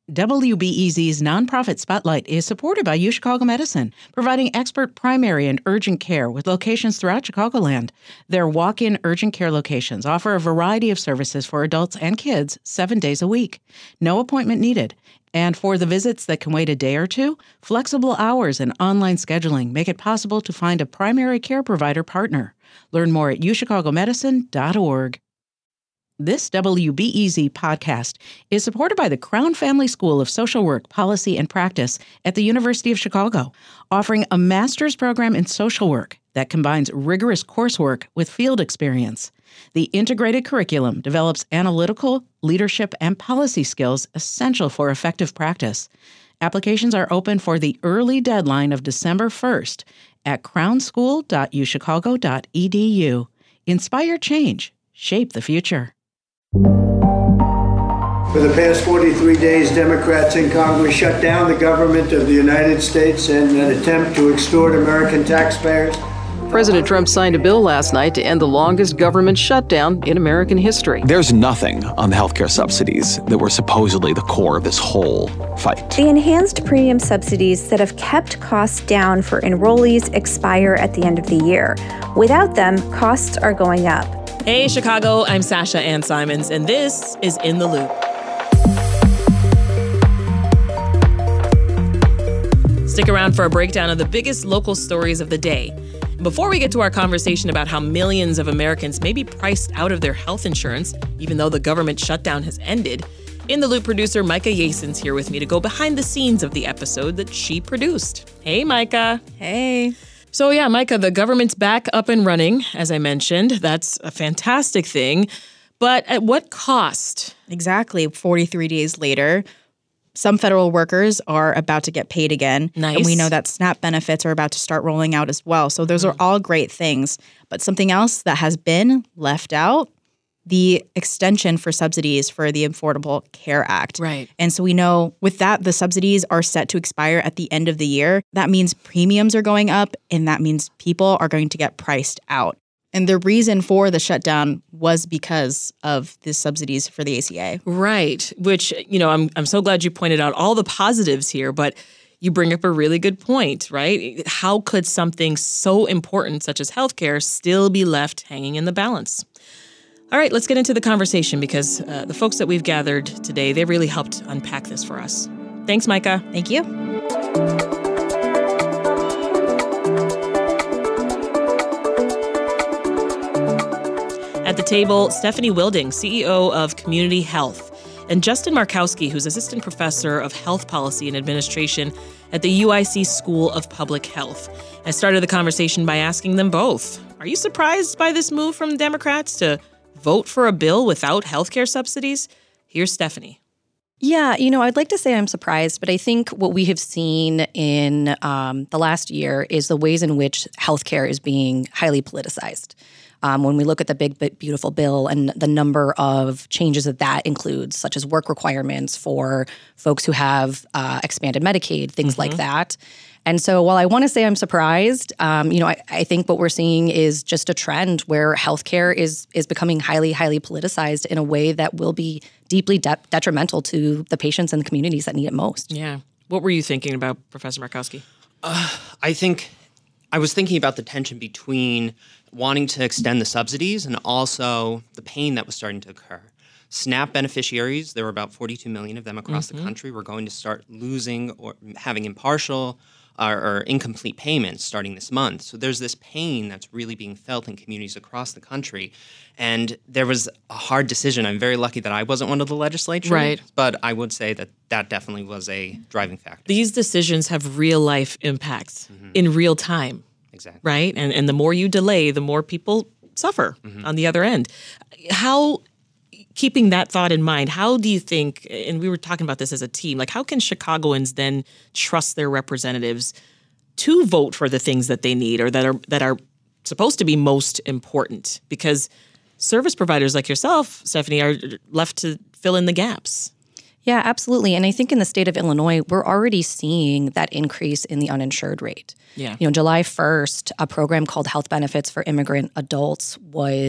WBEZ's nonprofit Spotlight is supported by UChicago Medicine, providing expert primary and urgent care with locations throughout Chicagoland. Their walk-in urgent care locations offer a variety of services for adults and kids 7 days a week. No appointment needed. And for the visits that can wait a day or two, flexible hours and online scheduling make it possible to find a primary care provider partner. Learn more at uchicagomedicine.org. This WBEZ podcast is supported by the Crown Family School of Social Work, Policy, and Practice at the University of Chicago, offering a master's program in social work that combines rigorous coursework with field experience. The integrated curriculum develops analytical, leadership, and policy skills essential for effective practice. Applications are open for the early deadline of December 1st at crownschool.uchicago.edu. Inspire change. Shape the future. For the past 43 days, Democrats in Congress shut down the government of the United States in an attempt to extort American taxpayers. President Trump signed a bill last night to end the longest government shutdown in American history. There's nothing on the healthcare subsidies that were supposedly the core of this whole fight. The enhanced premium subsidies that have kept costs down for enrollees expire at the end of the year. Without them, costs are going up. Hey, Chicago, I'm Sasha Ann Simons, and this is In the Loop. Stick around for a breakdown of the biggest local stories of the day. Before we get to our conversation about how millions of Americans may be priced out of their health insurance, even though the government shutdown has ended, In the Loop producer Micah Yason's here with me to go behind the scenes of the episode that she produced. Hey, Micah. Hey. So yeah, Micah, the government's back up and running, as I mentioned. That's a fantastic thing. But at what cost? Exactly. 43 days later, some federal workers are about to get paid again. Nice. And we know that SNAP benefits are about to start rolling out as well. So those are all great things. But something else that has been left out, the extension for subsidies for the Affordable Care Act. Right. And so we know with that, the subsidies are set to expire at the end of the year. That means premiums are going up, and that means people are going to get priced out. And the reason for the shutdown was because of the subsidies for the ACA. Right. Which, I'm so glad you pointed out all the positives here, but you bring up a really good point, right? How could something so important such as healthcare still be left hanging in the balance? All right, let's get into the conversation because the folks that we've gathered today, they really helped unpack this for us. Thanks, Micah. Thank you. At the table, Stephanie Wilding, CEO of Community Health, and Justin Markowski, who's Assistant Professor of Health Policy and Administration at the UIC School of Public Health. I started the conversation by asking them both, are you surprised by this move from Democrats to vote for a bill without healthcare subsidies? Here's Stephanie. Yeah, I'd like to say I'm surprised, but I think what we have seen in the last year is the ways in which healthcare is being highly politicized. When we look at the big, beautiful bill and the number of changes that includes, such as work requirements for folks who have expanded Medicaid, things like that. And so while I want to say I'm surprised, I think what we're seeing is just a trend where healthcare is becoming highly, highly politicized in a way that will be deeply detrimental to the patients and the communities that need it most. Yeah. What were you thinking about, Professor Markowski? I was thinking about the tension between wanting to extend the subsidies and also the pain that was starting to occur. SNAP beneficiaries, there were about 42 million of them across the country, were going to start losing or having impartial or incomplete payments starting this month. So there's this pain that's really being felt in communities across the country. And there was a hard decision. I'm very lucky that I wasn't one of the legislature. Right. But I would say that definitely was a driving factor. These decisions have real life impacts in real time. Exactly. Right? And the more you delay, the more people suffer on the other end. How, keeping that thought in mind, how do you think, and we were talking about this as a team, like how can Chicagoans then trust their representatives to vote for the things that they need or that are supposed to be most important? Because service providers like yourself, Stephanie, are left to fill in the gaps. Yeah, absolutely. And I think in the state of Illinois, we're already seeing that increase in the uninsured rate. Yeah. July 1st, a program called Health Benefits for Immigrant Adults was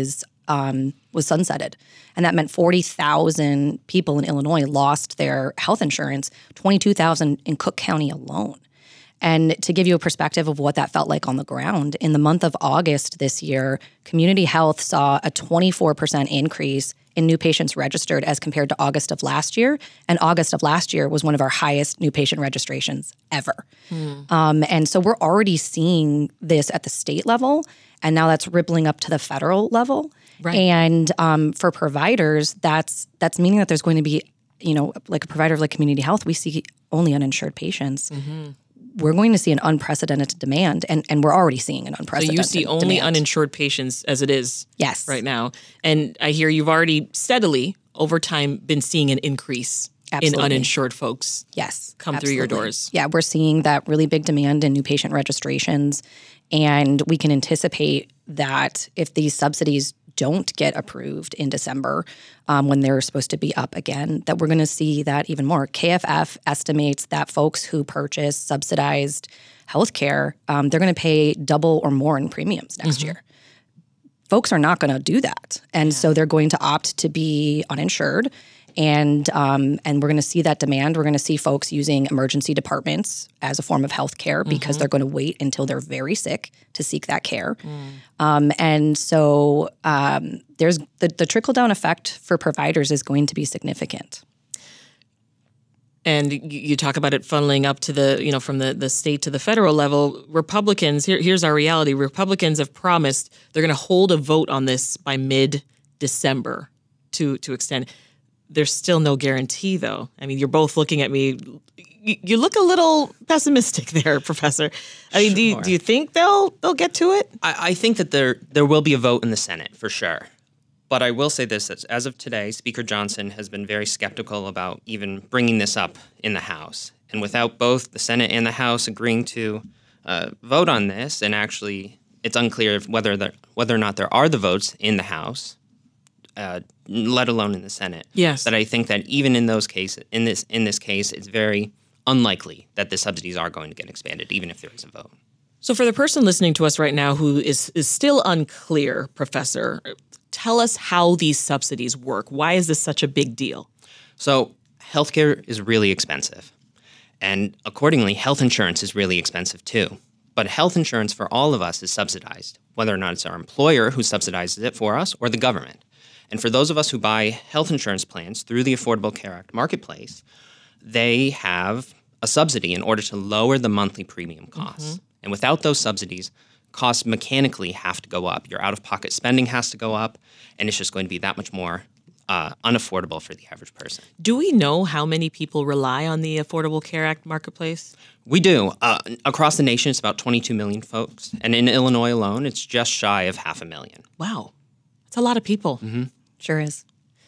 was sunsetted. And that meant 40,000 people in Illinois lost their health insurance, 22,000 in Cook County alone. And to give you a perspective of what that felt like on the ground, in the month of August this year, Community Health saw a 24% increase in new patients registered as compared to August of last year. And August of last year was one of our highest new patient registrations ever. And so we're already seeing this at the state level, and now that's rippling up to the federal level. Right. And for providers, that's meaning that there's going to be, like a provider like Community Health, we see only uninsured patients. We're going to see an unprecedented demand, and we're already seeing an unprecedented So you see only demand. uninsured patients as it is Yes. right now. And I hear you've already steadily, over time, been seeing an increase Absolutely. in uninsured folks Yes, come through your absolutely. doors. Yeah, we're seeing that really big demand in new patient registrations, and we can anticipate that if these subsidies don't get approved in December, when they're supposed to be up again, that we're going to see that even more. KFF estimates that folks who purchase subsidized health care, they're going to pay double or more in premiums next year. Folks are not going to do that. And so they're going to opt to be uninsured. And we're going to see that demand. We're going to see folks using emergency departments as a form of health care because they're going to wait until they're very sick to seek that care. And so there's the trickle-down effect for providers is going to be significant. And you talk about it funneling up to the, from the state to the federal level. Republicans, here's our reality. Republicans have promised they're going to hold a vote on this by mid-December to extend. There's still no guarantee, though. I mean, you're both looking at me. You look a little pessimistic there, Professor. I mean, do you think they'll get to it? I think that there will be a vote in the Senate for sure. But I will say this, that as of today, Speaker Johnson has been very skeptical about even bringing this up in the House. And without both the Senate and the House agreeing to vote on this, and actually it's unclear whether or not there are the votes in the House, let alone in the Senate. Yes. That I think that even in those cases, in this case, it's very unlikely that the subsidies are going to get expanded, even if there is a vote. So for the person listening to us right now who is still unclear, Professor, tell us how these subsidies work. Why is this such a big deal? So healthcare is really expensive. And accordingly, health insurance is really expensive too. But health insurance for all of us is subsidized, whether or not it's our employer who subsidizes it for us or the government. And for those of us who buy health insurance plans through the Affordable Care Act marketplace, they have a subsidy in order to lower the monthly premium costs. And without those subsidies, costs mechanically have to go up. Your out-of-pocket spending has to go up, and it's just going to be that much more unaffordable for the average person. Do we know how many people rely on the Affordable Care Act marketplace? We do. Across the nation, it's about 22 million folks. And in Illinois alone, it's just shy of 500,000. Wow. That's a lot of people. Sure is.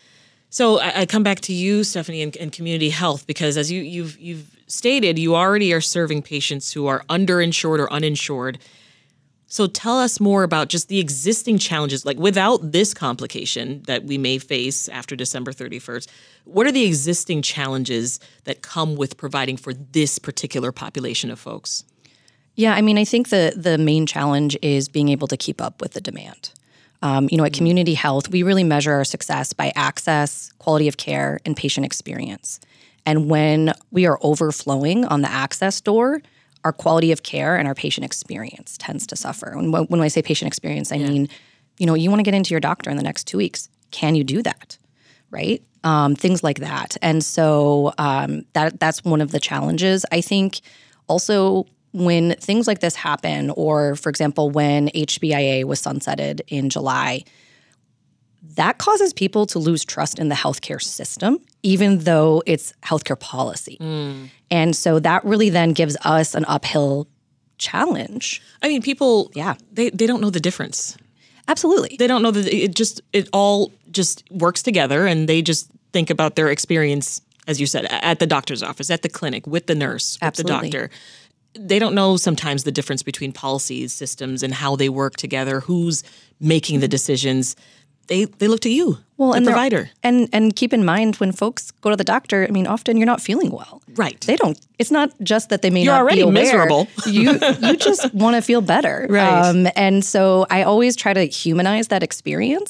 So I come back to you, Stephanie, and community health, because as you've stated, you already are serving patients who are underinsured or uninsured. So tell us more about just the existing challenges, like without this complication that we may face after December 31st. What are the existing challenges that come with providing for this particular population of folks? Yeah, I mean, I think the main challenge is being able to keep up with the demand. At Community Health, we really measure our success by access, quality of care, and patient experience. And when we are overflowing on the access door, our quality of care and our patient experience tends to suffer. And when I say patient experience, I mean, you want to get into your doctor in the next 2 weeks. Can you do that? Right? Things like that. And so that's one of the challenges. I think also when things like this happen, or for example, when HBIA was sunsetted in July, that causes people to lose trust in the healthcare system, even though it's healthcare policy. And so that really then gives us an uphill challenge. I mean, people, Yeah. they don't know the difference. Absolutely. They don't know that it all just works together, and they just think about their experience, as you said, at the doctor's office, at the clinic, with the nurse, with Absolutely. the doctor. They don't know sometimes the difference between policies, systems, and how they work together, who's making the decisions. They look to you, the and provider. And keep in mind, when folks go to the doctor, I mean, often you're not feeling well. Right. They don't. It's not just that they may You're not already be aware. miserable. You just want to feel better. Right. And so I always try to humanize that experience,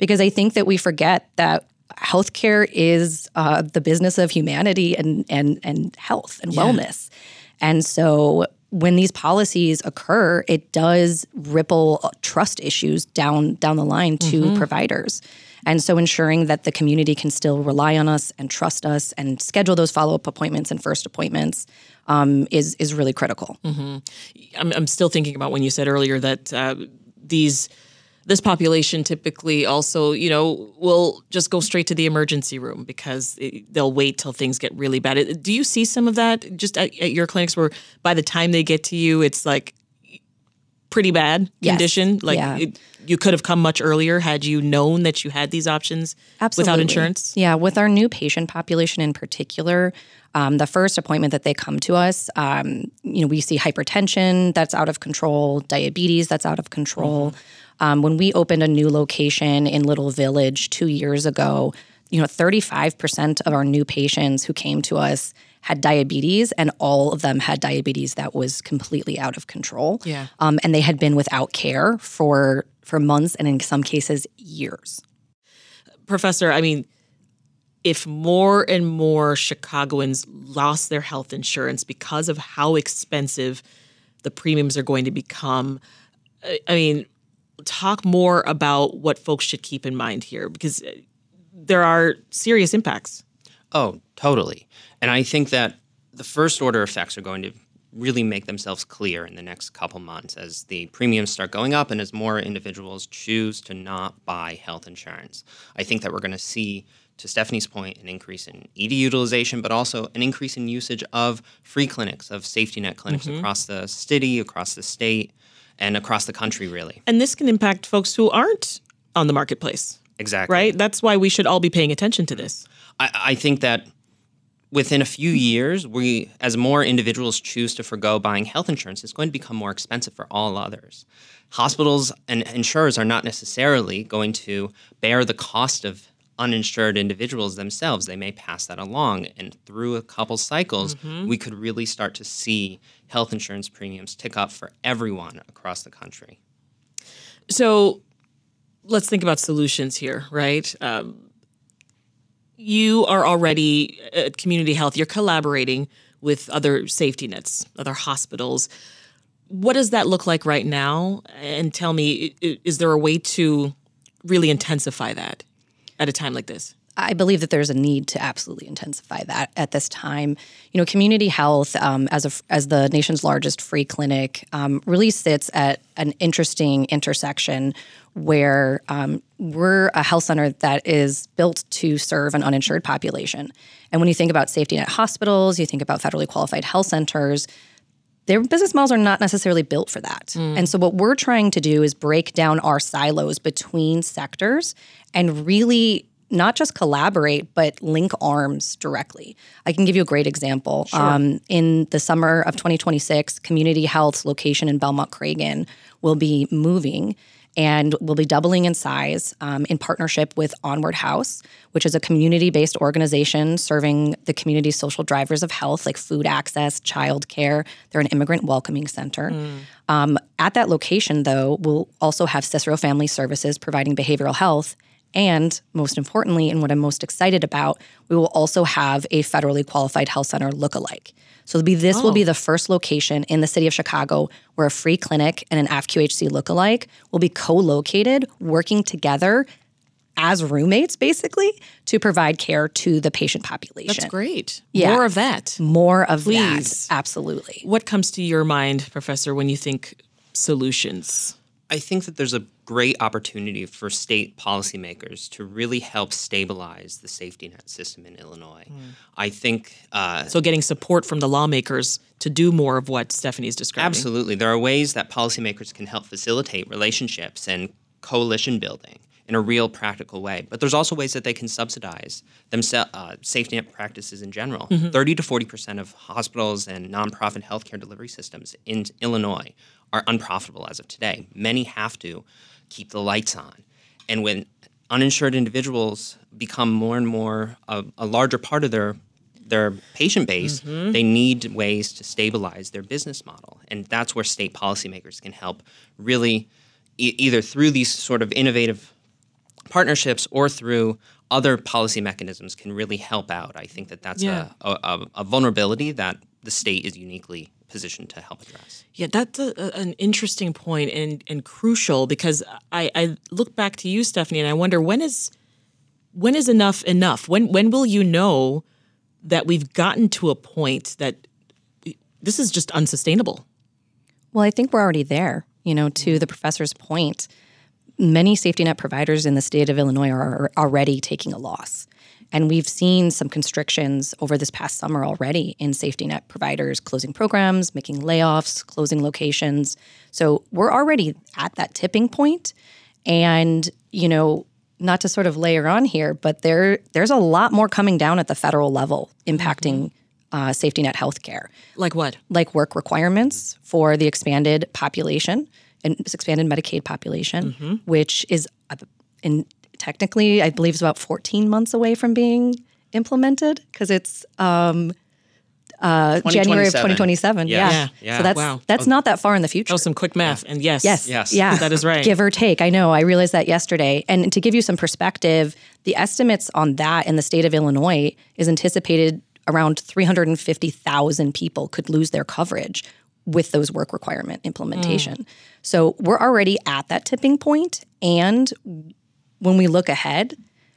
because I think that we forget that healthcare is the business of humanity and health and wellness. And so when these policies occur, it does ripple trust issues down the line to providers. And so ensuring that the community can still rely on us and trust us and schedule those follow-up appointments and first appointments is really critical. I'm still thinking about when you said earlier that this population typically also, will just go straight to the emergency room because they'll wait till things get really bad. Do you see some of that just at your clinics where by the time they get to you, it's like pretty bad condition? Like you could have come much earlier had you known that you had these options without insurance? Yeah, with our new patient population in particular, the first appointment that they come to us, we see hypertension that's out of control, diabetes that's out of control. When we opened a new location in Little Village 2 years ago, 35% of our new patients who came to us had diabetes, and all of them had diabetes that was completely out of control. Yeah. And they had been without care for months and in some cases years. Professor, if more and more Chicagoans lost their health insurance because of how expensive the premiums are going to become, talk more about what folks should keep in mind here, because there are serious impacts. Oh, totally. And I think that the first order effects are going to really make themselves clear in the next couple months as the premiums start going up and as more individuals choose to not buy health insurance. I think that we're going to see, to Stephanie's point, an increase in ED utilization, but also an increase in usage of free clinics, of safety net clinics across the city, across the state, and across the country, really. And this can impact folks who aren't on the marketplace. Exactly. Right? That's why we should all be paying attention to this. I think that within a few years, as more individuals choose to forgo buying health insurance, it's going to become more expensive for all others. Hospitals and insurers are not necessarily going to bear the cost of uninsured individuals themselves. They may pass that along. And through a couple cycles, we could really start to see health insurance premiums tick up for everyone across the country. So let's think about solutions here, right? You are already at Community Health. You're collaborating with other safety nets, other hospitals. What does that look like right now? And tell me, is there a way to really intensify that at a time like this? I believe that there's a need to absolutely intensify that at this time. Community Health, as the nation's largest free clinic, really sits at an interesting intersection where we're a health center that is built to serve an uninsured population. And when you think about safety net hospitals, you think about federally qualified health centers, their business models are not necessarily built for that. And so what we're trying to do is break down our silos between sectors and really not just collaborate, but link arms directly. I can give you a great example. Sure. In the summer of 2026, Community Health's location in Belmont-Cragen will be moving and will be doubling in size in partnership with Onward House, which is a community-based organization serving the community's social drivers of health, like food access, childcare. They're an immigrant welcoming center. At that location, though, we'll also have Cicero Family Services providing behavioral health. And most importantly, and what I'm most excited about, we will also have a federally qualified health center lookalike. So this will be the first location in the city of Chicago where a free clinic and an AFQHC lookalike will be co-located, working together as roommates, basically, to provide care to the patient population. That's great. Yeah. More of that. More of Please. that. Absolutely. What comes to your mind, Professor, when you think solutions? I think that there's a great opportunity for state policymakers to really help stabilize the safety net system in Illinois. I think so getting support from the lawmakers to do more of what Stephanie's describing. Absolutely. There are ways that policymakers can help facilitate relationships and coalition building in a real practical way. But there's also ways that they can subsidize safety net practices in general. 30 to 40% of hospitals and nonprofit healthcare delivery systems in Illinois are unprofitable as of today. Many have to keep the lights on. And when uninsured individuals become more and more a larger part of their patient base, they need ways to stabilize their business model. And that's where state policymakers can help really either through these sort of innovative partnerships or through other policy mechanisms can really help out. I think that's a vulnerability that the state is uniquely positioned to help address. Yeah, that's an interesting point and crucial, because I look back to you, Stephanie, and I wonder, when is enough enough? When will you know that we've gotten to a point that this is just unsustainable? Well, I think we're already there. To the professor's point, many safety net providers in the state of Illinois are already taking a loss. And we've seen some constrictions over this past summer already in safety net providers closing programs, making layoffs, closing locations. So we're already at that tipping point. And, not to sort of layer on here, but there's a lot more coming down at the federal level impacting safety net healthcare. Like what? Like work requirements for the expanded population and expanded Medicaid population, which is technically, I believe, it's about 14 months away from being implemented, because it's January of 2027. Yeah. So that's not that far in the future. Oh, some quick math. And yes, that is right. Give or take. I know. I realized that yesterday. And to give you some perspective, the estimates on that in the state of Illinois is anticipated around 350,000 people could lose their coverage with those work requirement implementation. So we're already at that tipping point. And when we look ahead,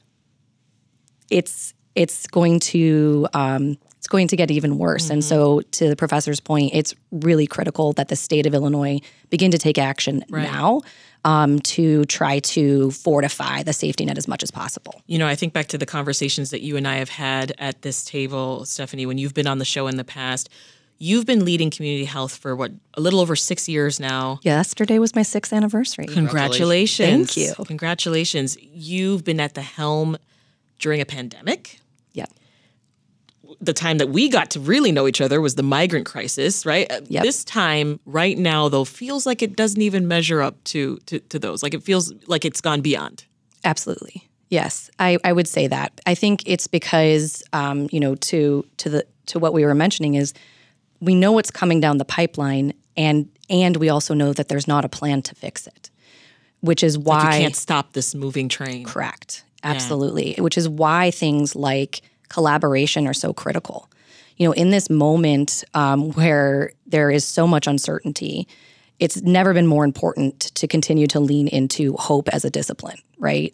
it's going to get even worse. And so, to the professor's point, it's really critical that the state of Illinois begin to take action now to try to fortify the safety net as much as possible. I think back to the conversations that you and I have had at this table, Stephanie, when you've been on the show in the past. You've been leading community health for a little over 6 years now. Yesterday was my 6th anniversary. Congratulations. Thank you. Congratulations. You've been at the helm during a pandemic. Yeah. The time that we got to really know each other was the migrant crisis, right? Yep. This time, right now, though, feels like it doesn't even measure up to those. Like, it feels like it's gone beyond. Absolutely. Yes, I would say that. I think it's because, to what we were mentioning is, we know what's coming down the pipeline, and we also know that there's not a plan to fix it, which is why you can't stop this moving train. Correct. Absolutely. Yeah. Which is why things like collaboration are so critical. In this moment where there is so much uncertainty, it's never been more important to continue to lean into hope as a discipline, right?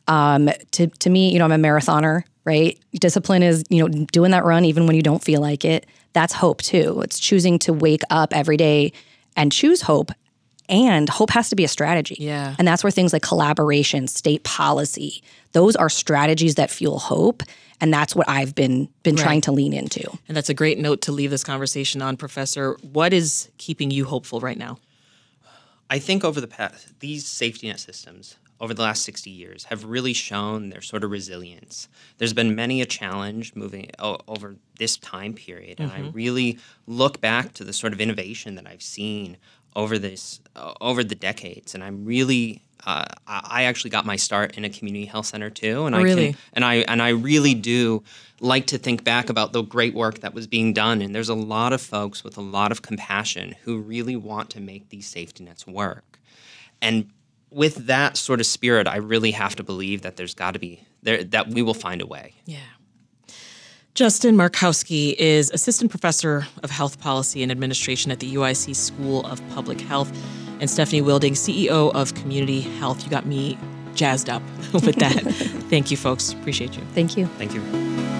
To me, I'm a marathoner, right? Discipline is, doing that run even when you don't feel like it. That's hope too. It's choosing to wake up every day and choose hope. And hope has to be a strategy. Yeah. And that's where things like collaboration, state policy, those are strategies that fuel hope. And that's what I've been trying to lean into. And that's a great note to leave this conversation on, Professor. What is keeping you hopeful right now? I think over the past, these safety net systems over the last 60 years have really shown their sort of resilience. There's been many a challenge moving over this time period. And I really look back to the sort of innovation that I've seen over the decades. And I'm really, I actually got my start in a community health center too. And I really do like to think back about the great work that was being done. And there's a lot of folks with a lot of compassion who really want to make these safety nets work. And with that sort of spirit, I really have to believe that there's got to be that we will find a way. Yeah. Justin Markowski is Assistant Professor of Health Policy and Administration at the UIC School of Public Health, and Stephanie Wilding, CEO of Community Health. You got me jazzed up with that. Thank you, folks. Appreciate you. Thank you. Thank you.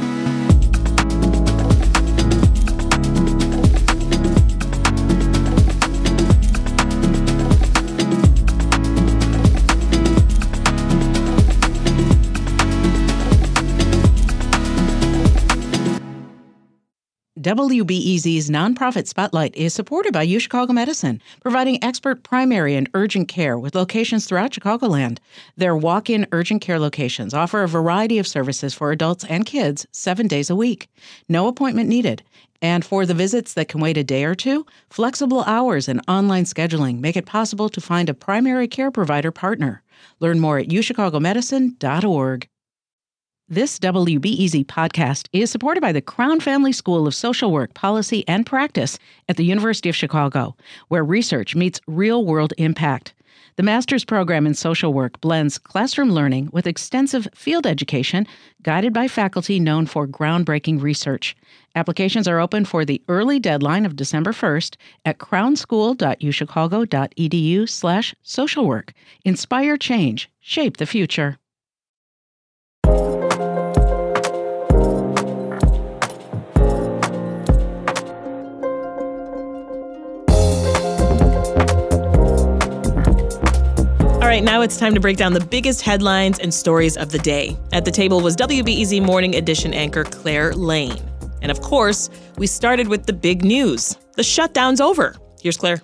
WBEZ's Nonprofit Spotlight is supported by UChicago Medicine, providing expert primary and urgent care with locations throughout Chicagoland. Their walk-in urgent care locations offer a variety of services for adults and kids 7 days a week. No appointment needed. And for the visits that can wait a day or two, flexible hours and online scheduling make it possible to find a primary care provider partner. Learn more at uchicagomedicine.org. This WBEZ podcast is supported by the Crown Family School of Social Work, Policy, and Practice at the University of Chicago, where research meets real-world impact. The master's program in social work blends classroom learning with extensive field education guided by faculty known for groundbreaking research. Applications are open for the early deadline of December 1st at crownschool.uchicago.edu/socialwork. Inspire change. Shape the future. All right, now it's time to break down the biggest headlines and stories of the day. At the table was WBEZ Morning Edition anchor Claire Lane. And of course, we started with the big news. The shutdown's over. Here's Claire.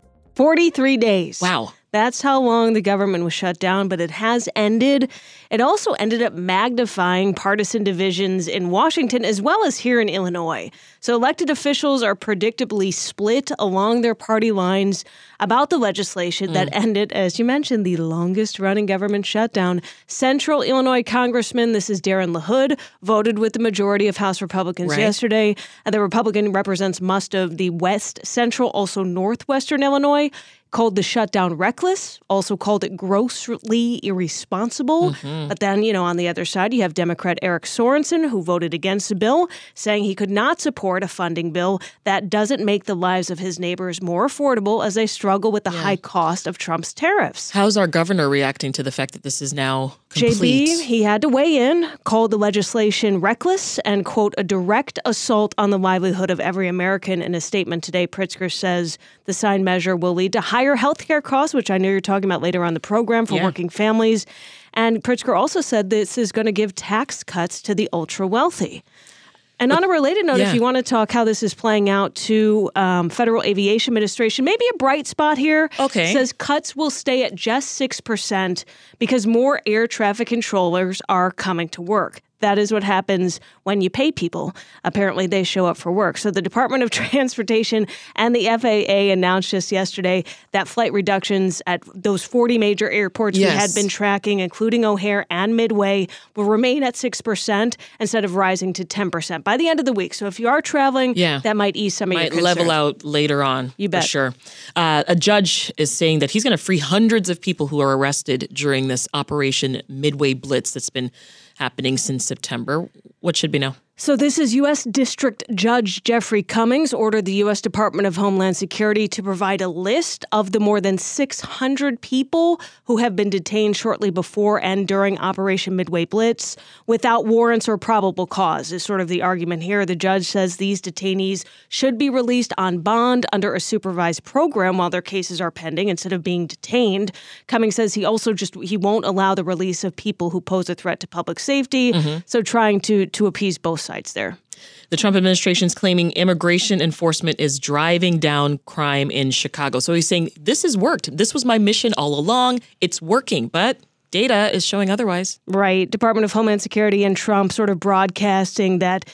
43 days. Wow. That's how long the government was shut down, but it has ended. It also ended up magnifying partisan divisions in Washington as well as here in Illinois. So elected officials are predictably split along their party lines about the legislation that ended, as you mentioned, the longest running government shutdown. Central Illinois Congressman, this is Darren LaHood, voted with the majority of House Republicans yesterday. The Republican represents most of the West Central, also Northwestern Illinois. Called the shutdown reckless, also called it grossly irresponsible. But then, on the other side, you have Democrat Eric Sorensen, who voted against the bill, saying he could not support a funding bill that doesn't make the lives of his neighbors more affordable as they struggle with the high cost of Trump's tariffs. How's our governor reacting to the fact that this is now complete? JB, he had to weigh in, called the legislation reckless and, quote, a direct assault on the livelihood of every American. In a statement today, Pritzker says the signed measure will lead to higher health care costs, which I know you're talking about later on the program for working families. And Pritzker also said this is going to give tax cuts to the ultra-wealthy. And on a related note, if you want to talk how this is playing out to Federal Aviation Administration, maybe a bright spot here says cuts will stay at just 6% because more air traffic controllers are coming to work. That is what happens when you pay people. Apparently, they show up for work. So the Department of Transportation and the FAA announced just yesterday that flight reductions at those 40 major airports we had been tracking, including O'Hare and Midway, will remain at 6% instead of rising to 10% by the end of the week. So if you are traveling, that might ease some of your concerns. Might level out later on, you bet. For sure. A judge is saying that he's going to free hundreds of people who are arrested during this Operation Midway Blitz that's been happening since September. What should we know? So this is U.S. District Judge Jeffrey Cummings ordered the U.S. Department of Homeland Security to provide a list of the more than 600 people who have been detained shortly before and during Operation Midway Blitz without warrants or probable cause is sort of the argument here. The judge says these detainees should be released on bond under a supervised program while their cases are pending instead of being detained. Cummings says he also he won't allow the release of people who pose a threat to public safety. So trying to appease both sides there. The Trump administration is claiming immigration enforcement is driving down crime in Chicago. So he's saying this has worked. This was my mission all along. It's working, but data is showing otherwise. Right. Department of Homeland Security and Trump sort of broadcasting that,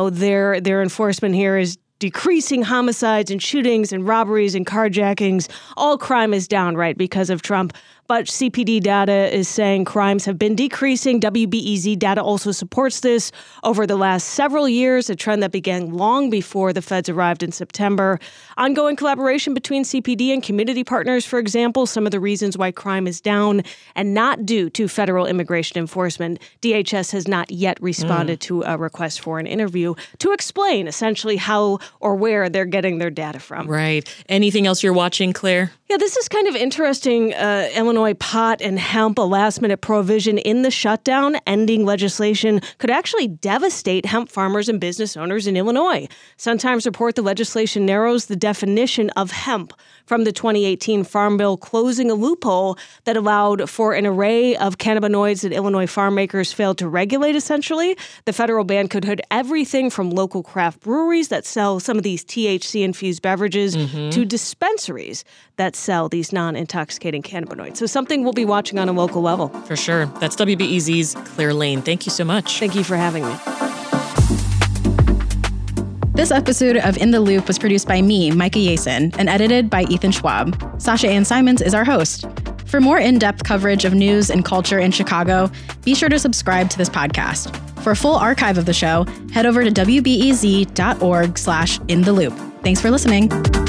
their enforcement here is decreasing homicides and shootings and robberies and carjackings. All crime is down, right, because of Trump. But CPD data is saying crimes have been decreasing. WBEZ data also supports this over the last several years, a trend that began long before the feds arrived in September. Ongoing collaboration between CPD and community partners, for example, some of the reasons why crime is down and not due to federal immigration enforcement. DHS has not yet responded to a request for an interview to explain essentially how or where they're getting their data from. Right. Anything else you're watching, Claire? Yeah, this is kind of interesting. Illinois pot and hemp, a last-minute provision in the shutdown, ending legislation could actually devastate hemp farmers and business owners in Illinois. Sun Times report the legislation narrows the definition of hemp from the 2018 Farm Bill, closing a loophole that allowed for an array of cannabinoids that Illinois farm makers failed to regulate, essentially. The federal ban could hurt everything from local craft breweries that sell some of these THC-infused beverages to dispensaries that sell these non-intoxicating cannabinoids. So something we'll be watching on a local level. For sure. That's WBEZ's Claire Lane. Thank you so much. Thank you for having me. This episode of In the Loop was produced by me, Micah Yason, and edited by Ethan Schwab. Sasha Ann Simons is our host. For more in-depth coverage of news and culture in Chicago, be sure to subscribe to this podcast. For a full archive of the show, head over to wbez.org/intheloop. Thanks for listening.